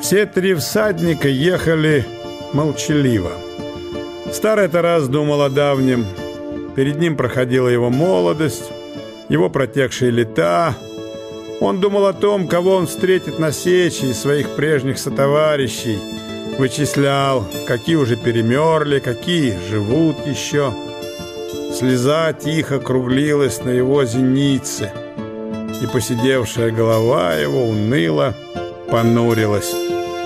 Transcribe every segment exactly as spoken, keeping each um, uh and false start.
Все три всадника ехали молчаливо. Старый Тарас думал о давнем. Перед ним проходила его молодость, его протекшие лета. Он думал о том, кого он встретит на сече из своих прежних сотоварищей. Вычислял, какие уже перемерли, какие живут еще. Слеза тихо круглилась на его зенице, и поседевшая голова его уныло понурилась.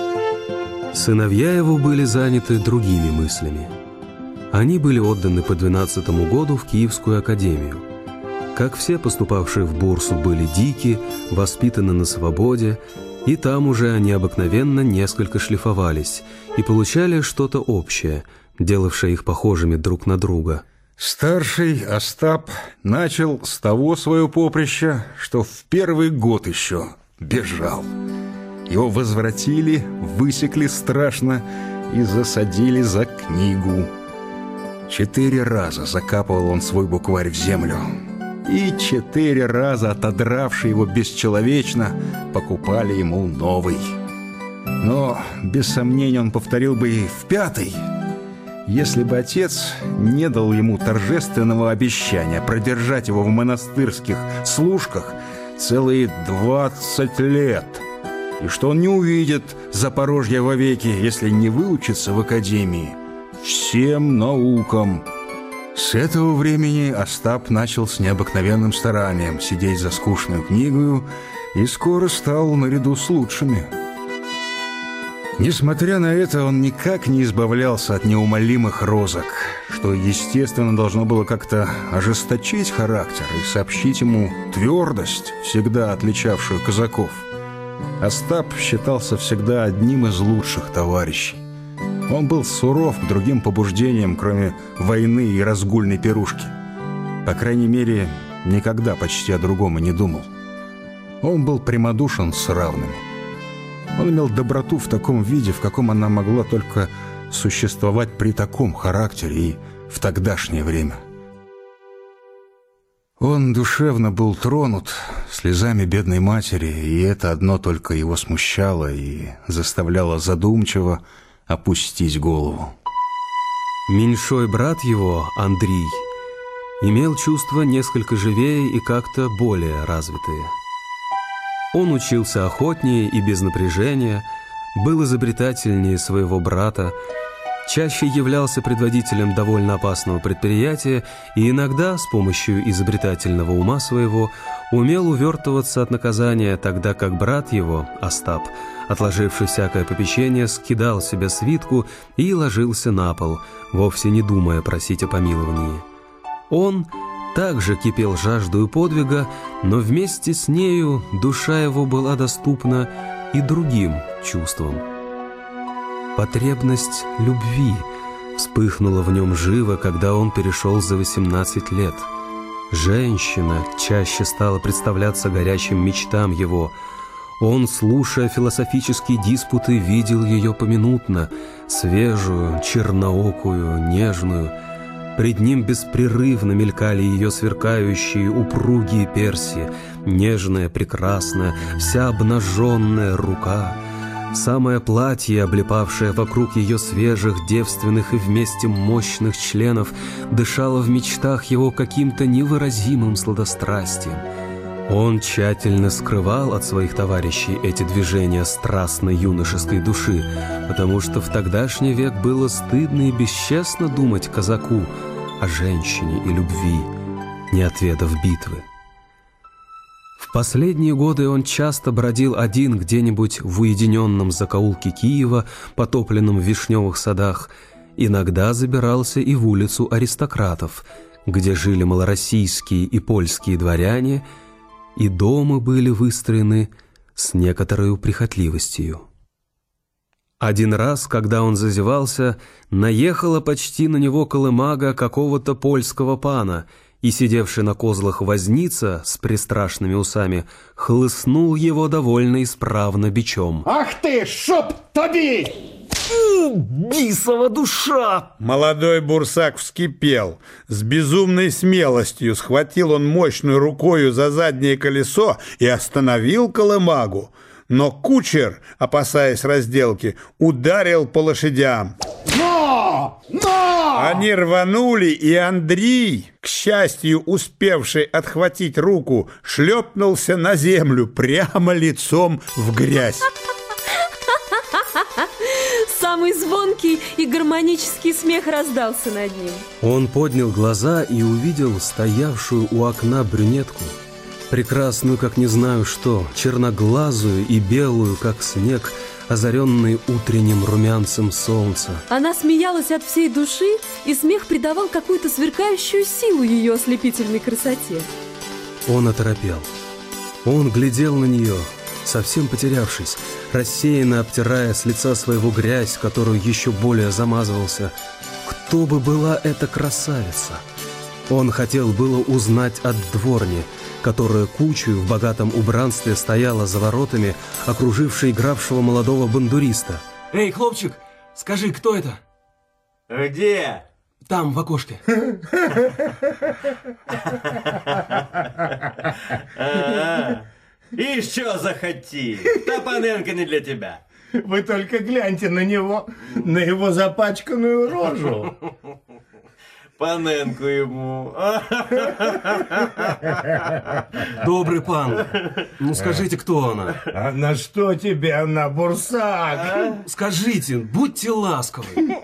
Сыновья его были заняты другими мыслями. Они были отданы по двенадцатому году в Киевскую академию. Как все поступавшие в бурсу были дики, воспитаны на свободе, и там уже они обыкновенно несколько шлифовались и получали что-то общее, делавшее их похожими друг на друга. Старший Остап начал с того свое поприще, что в первый год еще бежал. Его возвратили, высекли страшно и засадили за книгу. Четыре раза закапывал он свой букварь в землю. И четыре раза, отодравшие его бесчеловечно, покупали ему новый. Но, без сомнения, он повторил бы и в пятый, если бы отец не дал ему торжественного обещания продержать его в монастырских служках целые двадцать лет, и что он не увидит Запорожья вовеки, если не выучится в академии всем наукам. С этого времени Остап начал с необыкновенным старанием сидеть за скучную книгою и скоро стал наряду с лучшими. Несмотря на это, он никак не избавлялся от неумолимых розок, что, естественно, должно было как-то ожесточить характер и сообщить ему твердость, всегда отличавшую казаков. Остап считался всегда одним из лучших товарищей. Он был суров к другим побуждениям, кроме войны и разгульной пирушки. По крайней мере, никогда почти о другом и не думал. Он был прямодушен с равными. Он имел доброту в таком виде, в каком она могла только существовать при таком характере и в тогдашнее время. Он душевно был тронут слезами бедной матери, и это одно только его смущало и заставляло задумчиво опустить голову. Меньшой брат его, Андрей, имел чувства несколько живее и как-то более развитые. Он учился охотнее и без напряжения, был изобретательнее своего брата, чаще являлся предводителем довольно опасного предприятия и иногда с помощью изобретательного ума своего умел увертываться от наказания, тогда как брат его, Остап, отложивший всякое попечение, скидал себе свитку и ложился на пол, вовсе не думая просить о помиловании. Он также кипел жаждою подвига, но вместе с нею душа его была доступна и другим чувствам. Потребность любви вспыхнула в нем живо, когда он перешел за восемнадцать лет. Женщина чаще стала представляться горячим мечтам его. Он, слушая философические диспуты, видел ее поминутно, свежую, черноокую, нежную. Пред ним беспрерывно мелькали ее сверкающие упругие перси, нежная, прекрасная, вся обнаженная рука. Самое платье, облепавшее вокруг ее свежих, девственных и вместе мощных членов, дышало в мечтах его каким-то невыразимым сладострастием. Он тщательно скрывал от своих товарищей эти движения страстной юношеской души, потому что в тогдашний век было стыдно и бесчестно думать казаку о женщине и любви, не отведав битвы. В последние годы он часто бродил один где-нибудь в уединенном закоулке Киева, потопленном в вишневых садах, иногда забирался и в улицу аристократов, где жили малороссийские и польские дворяне, и дома были выстроены с некоторой прихотливостью. Один раз, когда он зазевался, наехала почти на него колымага какого-то польского пана, и сидевший на козлах возница с пристрашными усами хлыстнул его довольно исправно бичом. «Ах ты, шоп тоби! Бисова душа!» Молодой бурсак вскипел. С безумной смелостью схватил он мощную рукою за заднее колесо и остановил колымагу. но кучер, опасаясь разделки, ударил по лошадям. Но! Но! Они рванули, и Андрей, к счастью, успевший отхватить руку, шлепнулся на землю прямо лицом в грязь. Самый звонкий и гармонический смех раздался над ним. Он поднял глаза и увидел стоявшую у окна брюнетку, прекрасную, как не знаю что, черноглазую и белую, как снег, озаренный утренним румянцем солнца. Она смеялась от всей души, и смех придавал какую-то сверкающую силу ее ослепительной красоте. Он оторопел. Он глядел на нее, совсем потерявшись, рассеянно обтирая с лица своего грязь, которую еще более замазывался. Кто бы была эта красавица? Он хотел было узнать от дворни, которая кучей в богатом убранстве стояла за воротами, окружившей игравшего молодого бандуриста. Эй, хлопчик, скажи, кто это? Где? Там, в окошке. И что захоти? Та паненка не для тебя. Вы только гляньте на него, на его запачканную рожу. Паненку ему. Добрый пан, ну скажите, кто она? А на что тебе она, бурсак? Скажите, будьте ласковы.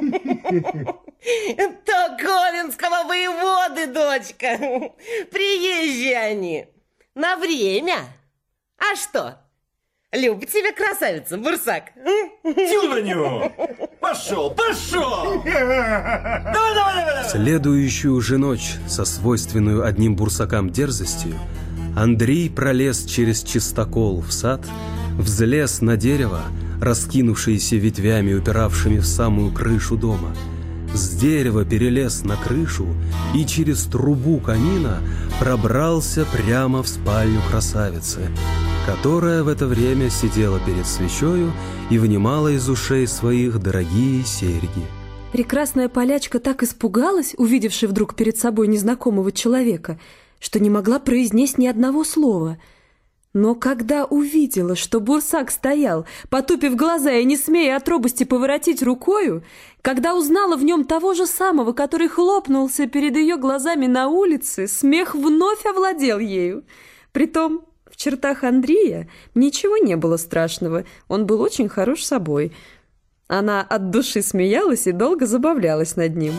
То ковенского воеводы, дочка. Приезжие они. На время. А что? Любит тебя красавица, бурсак? Тю на него! Пошел, пошел! Давай, давай, давай, давай! Следующую же ночь, со свойственную одним бурсакам дерзостью, Андрей пролез через чистокол в сад, взлез на дерево, раскинувшееся ветвями, упиравшими в самую крышу дома. С дерева перелез на крышу и через трубу камина пробрался прямо в спальню красавицы, которая в это время сидела перед свечою и вынимала из ушей своих дорогие серьги. Прекрасная полячка так испугалась, увидевши вдруг перед собой незнакомого человека, что не могла произнести ни одного слова. Но когда увидела, что бурсак стоял, потупив глаза и не смея от робости поворотить рукою, когда узнала в нем того же самого, который хлопнулся перед ее глазами на улице, смех вновь овладел ею. Притом в чертах Андрея ничего не было страшного, он был очень хорош собой. Она от души смеялась и долго забавлялась над ним.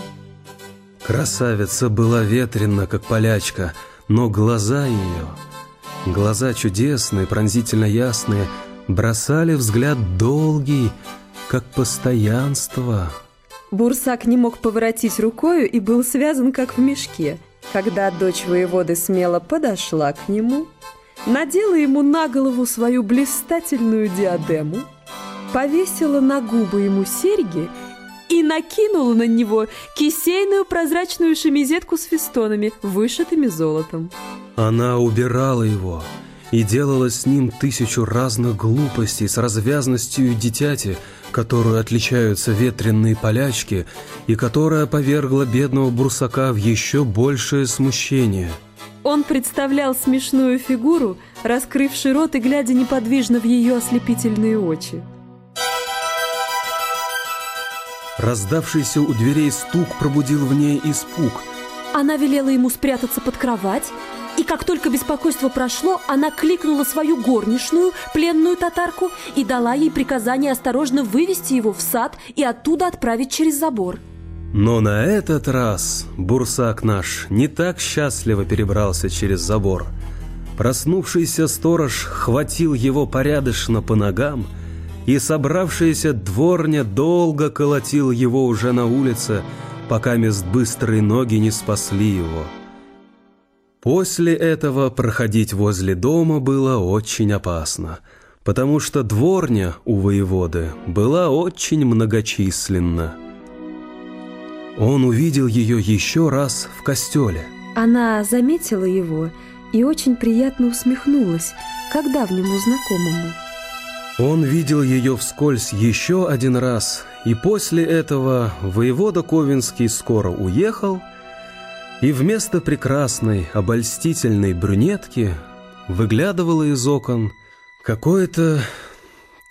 Красавица была ветрена, как полячка, но глаза ее... Глаза чудесные, пронзительно ясные, бросали взгляд долгий, как постоянство. Бурсак не мог поворотить рукою и был связан, как в мешке. Когда дочь воеводы смело подошла к нему, надела ему на голову свою блистательную диадему, повесила на губы ему серьги и накинула на него кисейную прозрачную шемизетку с фестонами, вышитыми золотом. Она убирала его и делала с ним тысячу разных глупостей с развязностью дитяти, которую отличаются ветреные полячки, и которая повергла бедного бурсака в еще большее смущение. Он представлял смешную фигуру, раскрывший рот и глядя неподвижно в ее ослепительные очи. Раздавшийся у дверей стук пробудил в ней испуг. Она велела ему спрятаться под кровать, и как только беспокойство прошло, она кликнула свою горничную, пленную татарку, и дала ей приказание осторожно вывести его в сад и оттуда отправить через забор. Но на этот раз бурсак наш не так счастливо перебрался через забор. Проснувшийся сторож хватил его порядочно по ногам, и собравшаяся дворня долго колотил его уже на улице, пока мест быстрые ноги не спасли его. После этого проходить возле дома было очень опасно, потому что дворня у воеводы была очень многочисленна. Он увидел ее еще раз в костеле. Она заметила его и очень приятно усмехнулась, как давнему знакомому. Он видел ее вскользь еще один раз, и после этого воевода Ковенский скоро уехал, и вместо прекрасной, обольстительной брюнетки выглядывало из окон какое-то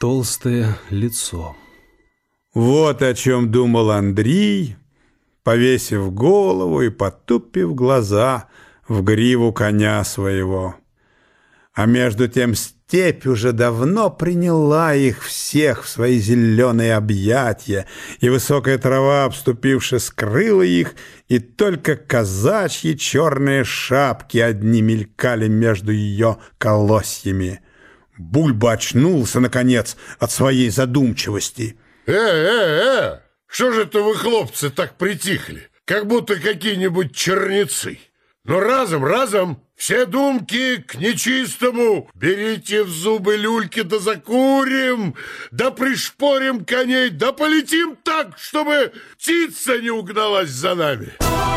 толстое лицо. Вот о чем думал Андрей, повесив голову и потупив глаза в гриву коня своего. А между тем степь уже давно приняла их всех в свои зеленые объятия, и высокая трава, обступивши, скрыла их, и только казачьи черные шапки одни мелькали между ее колосьями. Бульба очнулся, наконец, от своей задумчивости. «Э-э-э! Что же это вы, хлопцы, так притихли? Как будто какие-нибудь черницы. Но разом, разом, все думки к нечистому. Берите в зубы люльки, да закурим, да пришпорим коней, да полетим так, чтобы птица не угналась за нами».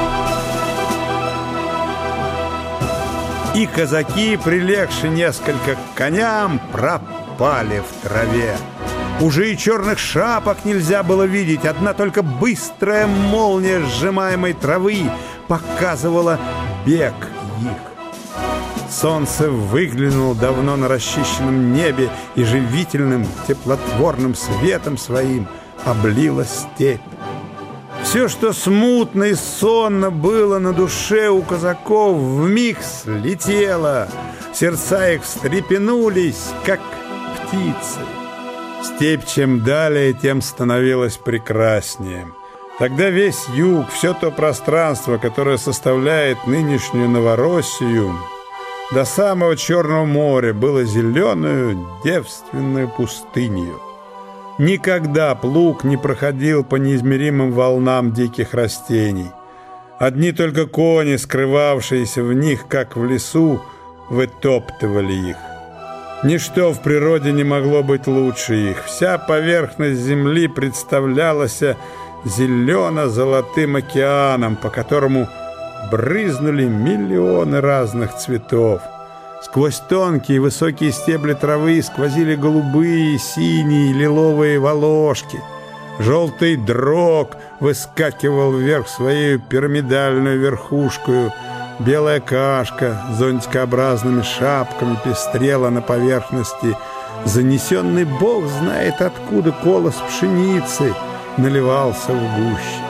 И казаки, прилегши несколько к коням, пропали в траве. Уже и черных шапок нельзя было видеть, одна только быстрая молния сжимаемой травы показывала бег их. Солнце выглянуло давно на расчищенном небе и живительным теплотворным светом своим облило степь. Все, что смутно и сонно было на душе у казаков, вмиг слетело, сердца их встрепенулись, как птицы. Степь чем далее, тем становилась прекраснее. Тогда весь юг, все то пространство, которое составляет нынешнюю Новороссию, до самого Черного моря было зеленую, девственную пустынью. Никогда плуг не проходил по неизмеримым волнам диких растений. Одни только кони, скрывавшиеся в них, как в лесу, вытоптывали их. Ничто в природе не могло быть лучше их. Вся поверхность земли представлялась зелено-золотым океаном, по которому брызнули миллионы разных цветов. Сквозь тонкие высокие стебли травы сквозили голубые, синие, лиловые волошки. Желтый дрог выскакивал вверх своей пирамидальную верхушкою. Белая кашка с зонтикообразными шапками пестрела на поверхности. Занесенный бог знает откуда колос пшеницы наливался в гуще.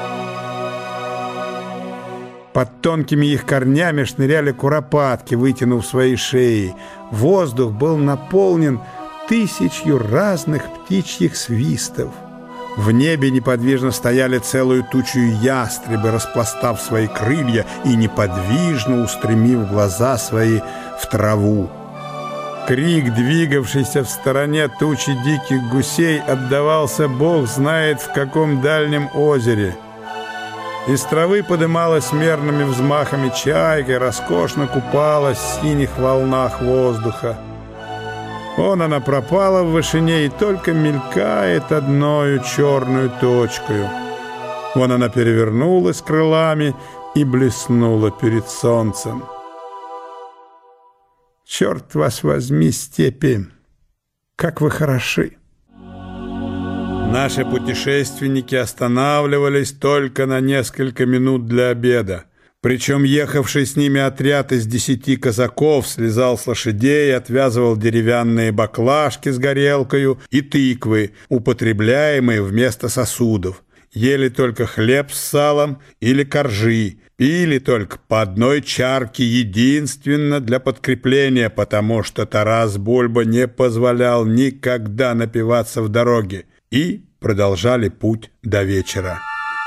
Под тонкими их корнями шныряли куропатки, вытянув свои шеи. Воздух был наполнен тысячью разных птичьих свистов. В небе неподвижно стояли целую тучу ястребы, распластав свои крылья и неподвижно устремив глаза свои в траву. Крик, двигавшийся в стороне тучи диких гусей, отдавался бог знает в каком дальнем озере. Из травы подымалась мерными взмахами чайка, роскошно купалась в синих волнах воздуха. Вон она пропала в вышине и только мелькает одною черную точкою. Вон она перевернулась крылами и блеснула перед солнцем. Черт вас возьми, степи, как вы хороши! Наши путешественники останавливались только на несколько минут для обеда. Причем ехавший с ними отряд из десяти казаков слезал с лошадей, отвязывал деревянные баклажки с горелкою и тыквы, употребляемые вместо сосудов. Ели только хлеб с салом или коржи, пили только по одной чарке единственно для подкрепления, потому что Тарас Бульба не позволял никогда напиваться в дороге, и продолжали путь до вечера.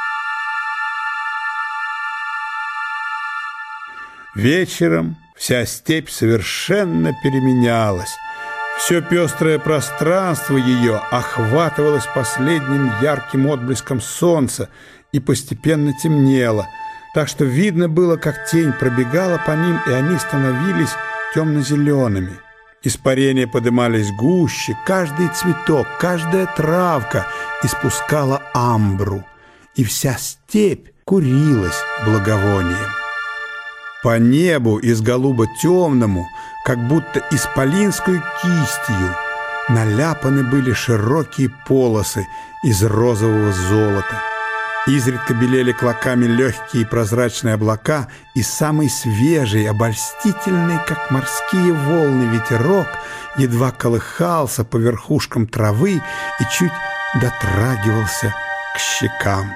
Вечером вся степь совершенно переменялась. Все пестрое пространство ее охватывалось последним ярким отблеском солнца и постепенно темнело, так что видно было, как тень пробегала по ним, и они становились темно-зелеными. Испарения подымались гуще, каждый цветок, каждая травка испускала амбру, и вся степь курилась благовонием. По небу из голубо-темному, как будто исполинской кистью, наляпаны были широкие полосы из розового золота. Изредка белели клоками легкие прозрачные облака, и самый свежий, обольстительный, как морские волны, ветерок едва колыхался по верхушкам травы и чуть дотрагивался к щекам.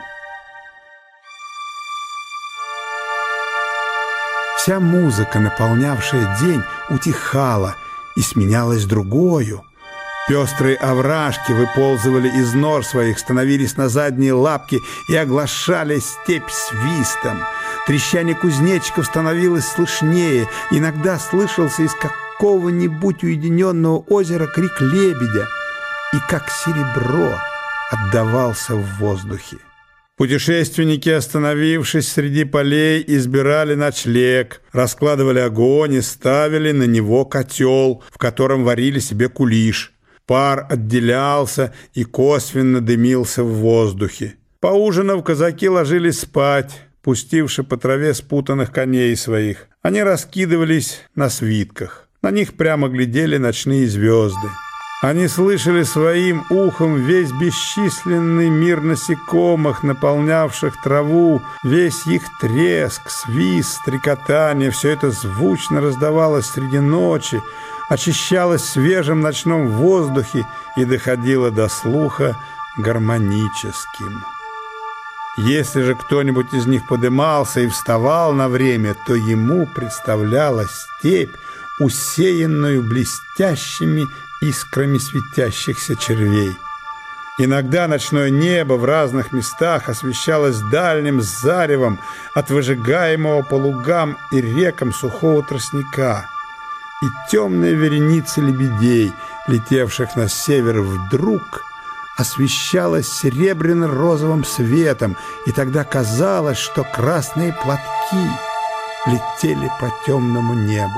Вся музыка, наполнявшая день, утихала и сменялась другою. Пестрые овражки выползывали из нор своих, становились на задние лапки и оглашали степь свистом. Трещание кузнечиков становилось слышнее. Иногда слышался из какого-нибудь уединенного озера крик лебедя, и как серебро отдавался в воздухе. Путешественники, остановившись среди полей, избирали ночлег, раскладывали огонь и ставили на него котел, в котором варили себе кулиш. Пар отделялся и косвенно дымился в воздухе. Поужинав, казаки ложились спать, пустивши по траве спутанных коней своих. Они раскидывались на свитках. На них прямо глядели ночные звезды. Они слышали своим ухом весь бесчисленный мир насекомых, наполнявших траву, весь их треск, свист, стрекотание. Все это звучно раздавалось среди ночи, очищалось в свежем ночном воздухе и доходило до слуха гармоническим. Если же кто-нибудь из них подымался и вставал на время, то ему представлялась степь, усеянную блестящими искрами светящихся червей. Иногда ночное небо в разных местах освещалось дальним заревом от выжигаемого по лугам и рекам сухого тростника, и темные вереницы лебедей, летевших на север, вдруг освещалась серебряно-розовым светом, и тогда казалось, что красные платки летели по темному небу.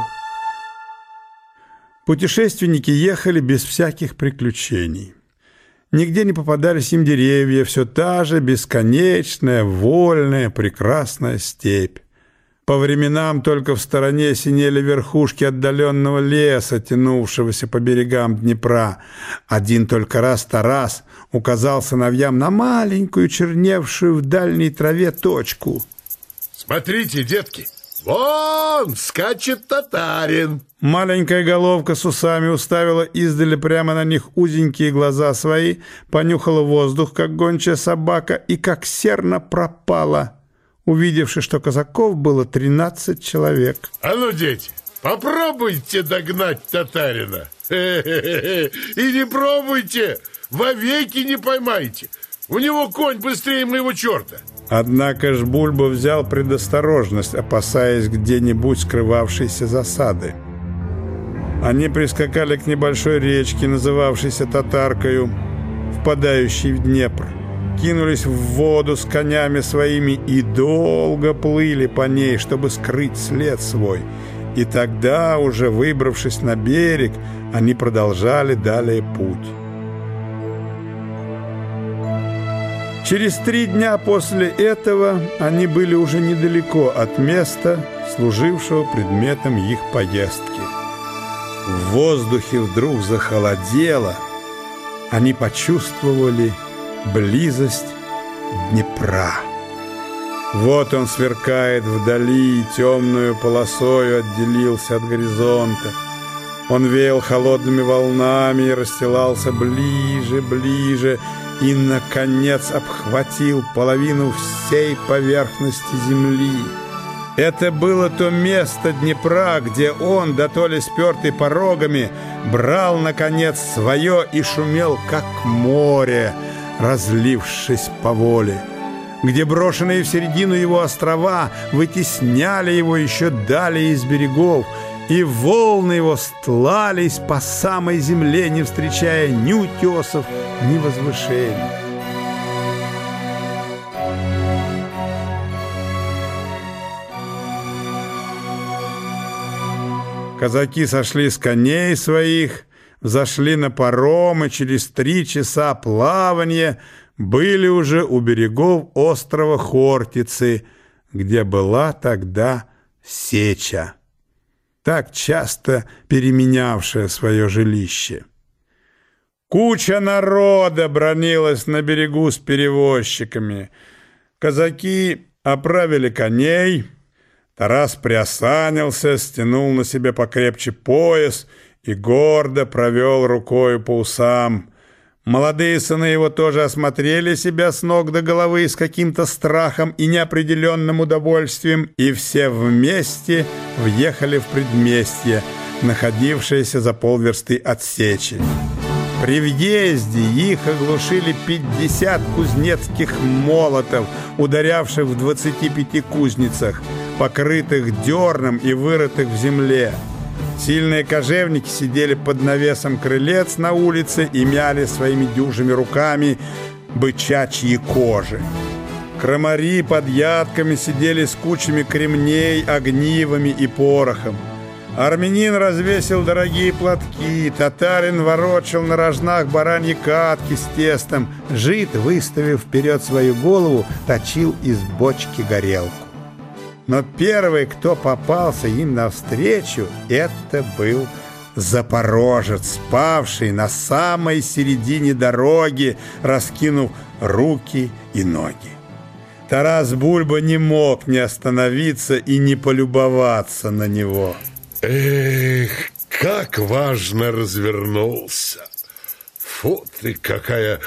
Путешественники ехали без всяких приключений. Нигде не попадались им деревья, все та же бесконечная, вольная, прекрасная степь. По временам только в стороне синели верхушки отдаленного леса, тянувшегося по берегам Днепра. Один только раз Тарас указал сыновьям на маленькую, черневшую в дальней траве точку. «Смотрите, детки, вон скачет татарин!» Маленькая головка с усами уставила издали прямо на них узенькие глаза свои, понюхала воздух, как гончая собака, и как серно пропала, увидевши, что казаков было тринадцать человек. «А ну, дети, попробуйте догнать татарина! Хе-хе-хе. И не пробуйте, вовеки не поймайте! У него конь быстрее моего черта!» Однако ж Бульба взял предосторожность, опасаясь где-нибудь скрывавшейся засады. Они прискакали к небольшой речке, называвшейся Татаркою, впадающей в Днепр, кинулись в воду с конями своими и долго плыли по ней, чтобы скрыть след свой. И тогда, уже выбравшись на берег, они продолжали далее путь. Через три дня после этого они были уже недалеко от места, служившего предметом их поездки. В воздухе вдруг захолодело, они почувствовали близость Днепра. Вот он сверкает вдали, темную полосою отделился от горизонта. Он веял холодными волнами и расстилался ближе, ближе, и, наконец, обхватил половину всей поверхности земли. Это было то место Днепра, где он, дотоле спертый порогами, брал, наконец, свое и шумел, как море, разлившись по воле, где брошенные в середину его острова вытесняли его еще далее из берегов, и волны его стлались по самой земле, не встречая ни утесов, ни возвышений. Казаки сошли с коней своих, взошли на паром, и через три часа плавания были уже у берегов острова Хортицы, где была тогда Сеча, так часто переменявшая свое жилище. Куча народа бранилась на берегу с перевозчиками. Казаки оправили коней. Тарас приосанился, стянул на себе покрепче пояс и гордо провел рукой по усам. Молодые сыны его тоже осмотрели себя с ног до головы с каким-то страхом и неопределенным удовольствием, и все вместе въехали в предместье, находившееся за полверсты от сечи. При въезде их оглушили пятьдесят кузнецких молотов, ударявших в двадцати пяти кузницах, покрытых дерном и вырытых в земле. Сильные кожевники сидели под навесом крылец на улице и мяли своими дюжими руками бычачьи кожи. Крамари под ядками сидели с кучами кремней, огнивами и порохом. Армянин развесил дорогие платки, татарин ворочал на рожнах бараньи катки с тестом, жид, выставив вперед свою голову, точил из бочки горелку. Но первый, кто попался им навстречу, это был запорожец, спавший на самой середине дороги, раскинув руки и ноги. Тарас Бульба не мог не остановиться и не полюбоваться на него. Эх, как важно развернулся. Фу ты, какая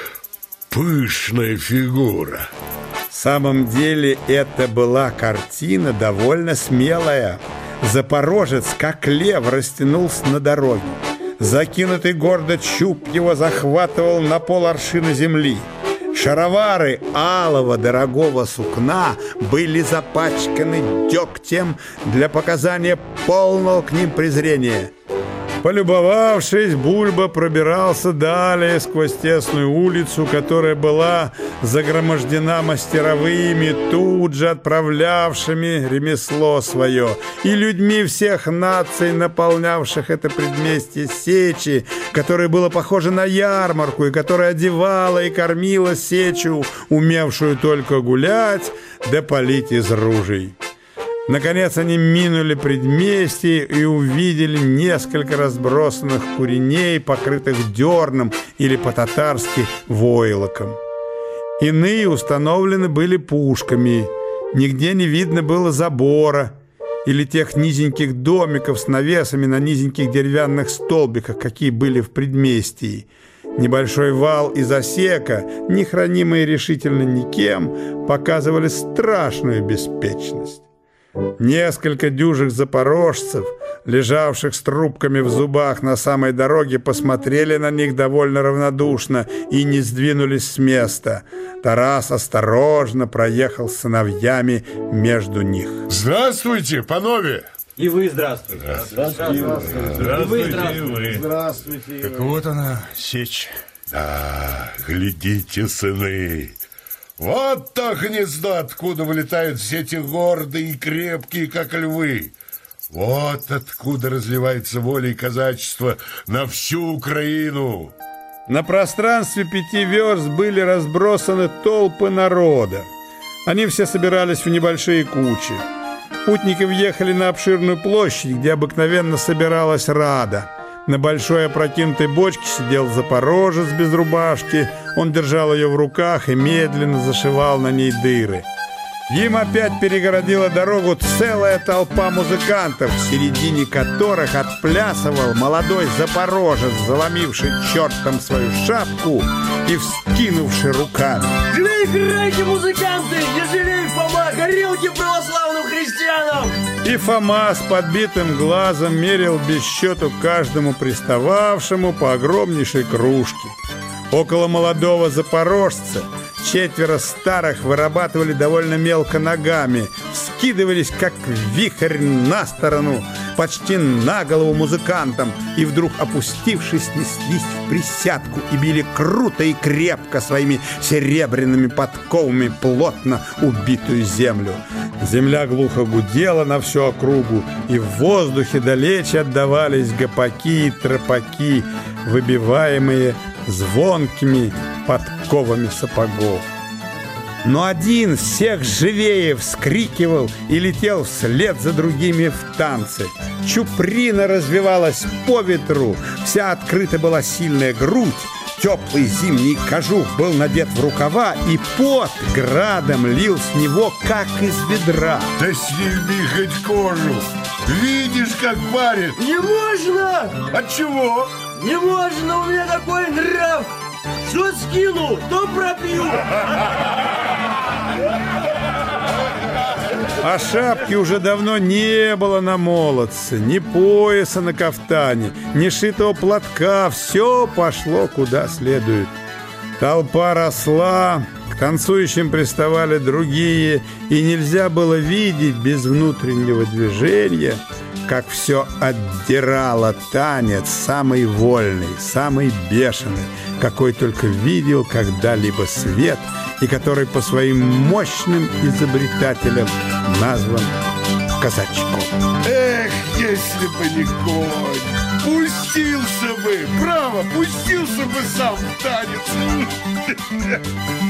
пышная фигура. В самом деле это была картина довольно смелая. Запорожец, как лев, растянулся на дороге. Закинутый гордо чуб его захватывал на поларшина земли. Шаровары алого дорогого сукна были запачканы дегтем для показания полного к ним презрения. Полюбовавшись, Бульба пробирался далее сквозь тесную улицу, которая была загромождена мастеровыми, тут же отправлявшими ремесло свое, и людьми всех наций, наполнявших это предместье сечи, которое было похоже на ярмарку, и которое одевало и кормило сечу, умевшую только гулять да палить из ружей. Наконец они минули предместье и увидели несколько разбросанных куреней, покрытых дерном или по-татарски войлоком. Иные установлены были пушками, нигде не видно было забора или тех низеньких домиков с навесами на низеньких деревянных столбиках, какие были в предместье. Небольшой вал и засека, не хранимые решительно никем, показывали страшную беспечность. Несколько дюжих запорожцев, лежавших с трубками в зубах на самой дороге, посмотрели на них довольно равнодушно и не сдвинулись с места. Тарас осторожно проехал с сыновьями между них. Здравствуйте, панове! И вы здравствуйте. Здравствуйте. Здравствуйте. И вы здравствуйте. Здравствуйте. Так вот она, сечь. Да, глядите, сыны. Вот то гнездо, откуда вылетают все эти гордые и крепкие, как львы. Вот откуда разливается воля и казачество на всю Украину. На пространстве пяти верст были разбросаны толпы народа. Они все собирались в небольшие кучи. Путники въехали на обширную площадь, где обыкновенно собиралась рада. На большой опрокинутой бочке сидел запорожец без рубашки. Он держал ее в руках и медленно зашивал на ней дыры. Им опять перегородила дорогу целая толпа музыкантов, в середине которых отплясывал молодой запорожец, заломивший чертом свою шапку и вскинувший руками. Жалей, играйте, музыканты! Не жалей, Фома! Горелки православным христианам! И Фома с подбитым глазом мерил без счету каждому пристававшему по огромнейшей кружке. Около молодого запорожца четверо старых вырабатывали довольно мелко ногами, вскидывались, как вихрь, на сторону, почти на голову музыкантам, и вдруг, опустившись, неслись в присядку и били круто и крепко своими серебряными подковами плотно убитую землю. Земля глухо гудела на всю округу, и в воздухе далече отдавались гопаки и тропаки, выбиваемые звонкими подковами сапогов. Но один всех живее вскрикивал и летел вслед за другими в танце. Чуприна развивалась по ветру, вся открыта была сильная грудь, Теплый зимний кожух был надет в рукава, и пот градом лил с него, как из ведра. Да сними хоть кожу. Видишь, как парит? Не можно! Отчего? Не можно, у меня такой нрав! Что скину, то пробью! А шапки уже давно не было на молодце, ни пояса на кафтане, ни шитого платка. Все пошло куда следует. Толпа росла, к танцующим приставали другие, и нельзя было видеть без внутреннего движения, как все отдирало танец самый вольный, самый бешеный, какой только видел когда-либо свет, и который по своим мощным изобретателям назван казачком. Эх, если бы не конь! Пустился бы! Право, пустился бы сам в танец!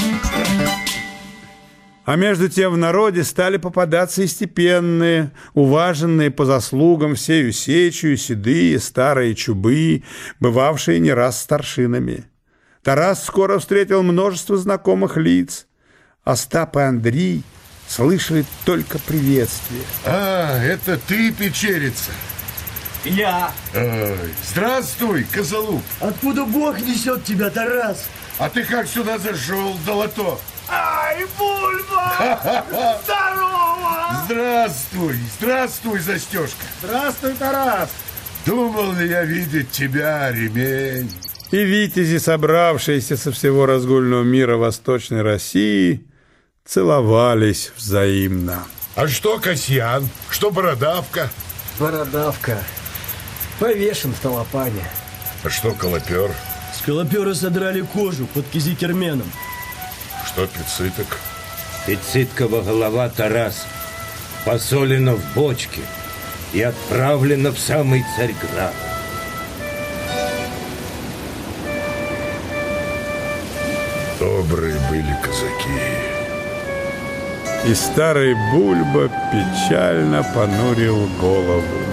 А между тем в народе стали попадаться и степенные, уваженные по заслугам всею сечью, седые, старые чубы, бывавшие не раз старшинами. Тарас скоро встретил множество знакомых лиц. Остап и Андрей слышали только приветствие. А, это ты, Печерица? Я. Ой, здравствуй, Козолуп. Откуда Бог несет тебя, Тарас? А ты как сюда зашел, Долото? Ай, Бульба! Здорово! Здравствуй, здравствуй, Застежка. Здравствуй, Тарас. Думал ли я видеть тебя, ремень? И витязи, собравшиеся со всего разгульного мира Восточной России, целовались взаимно. А что Касьян? Что Бородавка? Бородавка. Повешен в Толопане. А что Колопер? С Колопера содрали кожу под Кизикерменом. Что Пициток? Пициткова голова, Тарас, посолена в бочке и отправлена в самый Царьград. Добрые были казаки. И старый Бульба печально понурил голову.